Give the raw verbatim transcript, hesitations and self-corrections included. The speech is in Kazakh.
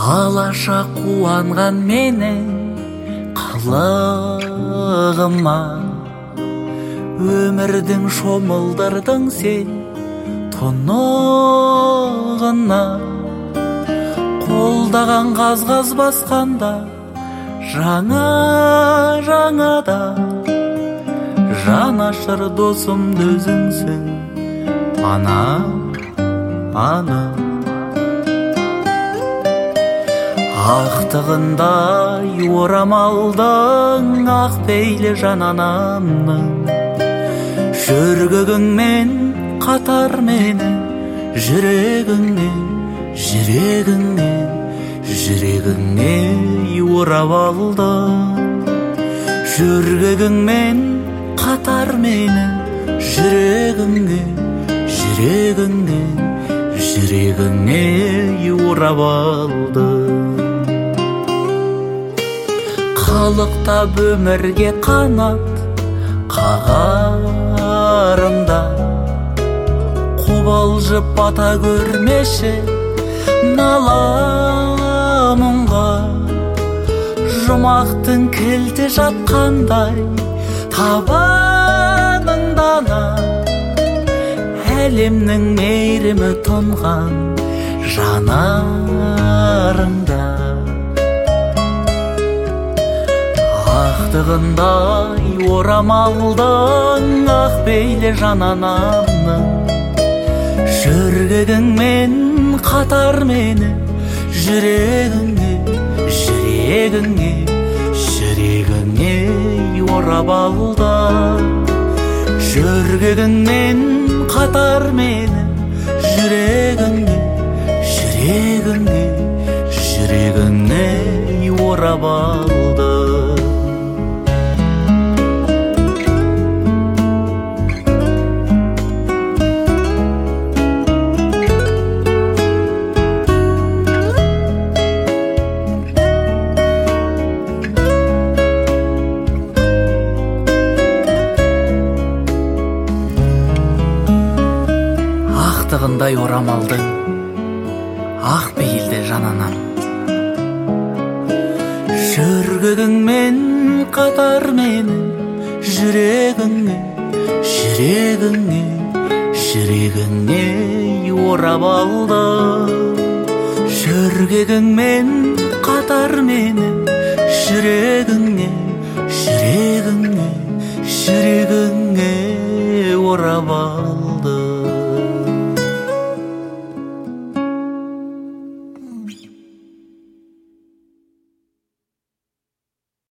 алаша қуанған менің қылығыма, өмірдің шомылдырдың сен тұнығына. Қолдаған қаз-қаз басқанда жаңа жаңада, жанашыр досымды өзіңсің ана ана. Ақтығындай орамалдың ақ пейлі жан анамның, жүргігіңмен қатар мені, жүрегіңе жүрегіңе жүрегіңе орап алды. Жүргігіңмен қатар мені, жүрегіңе жүрегіңе жүрегіңе орап алды. Қалықтап өмірге қанат қағарымда, қобалжып бата көрмеші наламынға. Жұмақтың кілті жатқандай табаныңдана, әлемнің мейірімі тұнған жанарыңда. Ақтығындай орамалдың ақ пейлі жан анамның, жүргігіңмен қатар мені, жүрегіңе жүрегіңе жүрегіңе орап алды. Жүргігіңмен қатар мені, жүрегіңе жүрегіңе жүрегіңе орап алды. Ақтығындай орамалдың ақ пейілді жан анам, жүргігіңмен қатар мені, жүрегіңе жүрегіңе жүрегіңе орап алды. Жүргігіңмен қатар мені, жүрегіңе жүрегіңе жүрегіңе орап алды.